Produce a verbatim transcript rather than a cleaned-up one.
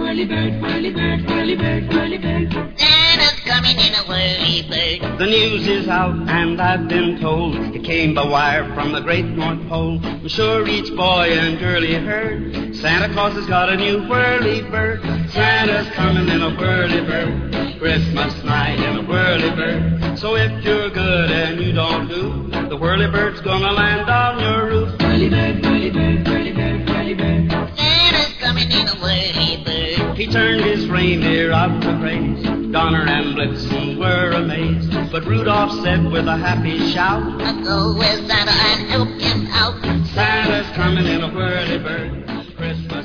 whirly bird, whirly bird, whirly bird, whirly bird. Santa's coming in a whirly bird. The news is out, and I've been told it came by wire from the great North Pole. I'm sure each boy and girlie heard Santa Claus has got a new whirly bird. Santa's coming in a whirly bird. Christmas night in a whirly bird. So if you're good and you don't do, the whirly bird's gonna land on your roof. Whirly bird, whirly bird, whirly bird, whirly bird. Santa's coming in a whirly bird. He turned his reindeer out to graze. Donner and Blitzen were amazed, but Rudolph said with a happy shout, I'll go with Santa and help him out. Santa's coming in a whirly bird. Christmas